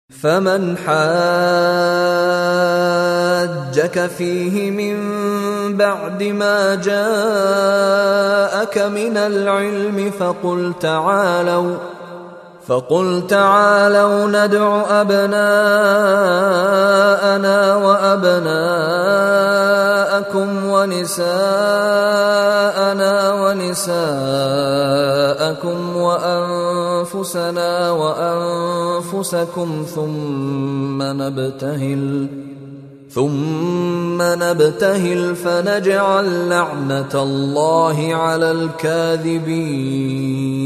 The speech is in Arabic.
فمن حاجك فيه من بعد ما جاءك من العلم فقل تعالوا ندع أبناءنا وأبناءكم ونساءنا ونساءكم وأنفسنا وأنفسكم ثم نبتهل فنجعل لعنة الله على الكاذبين.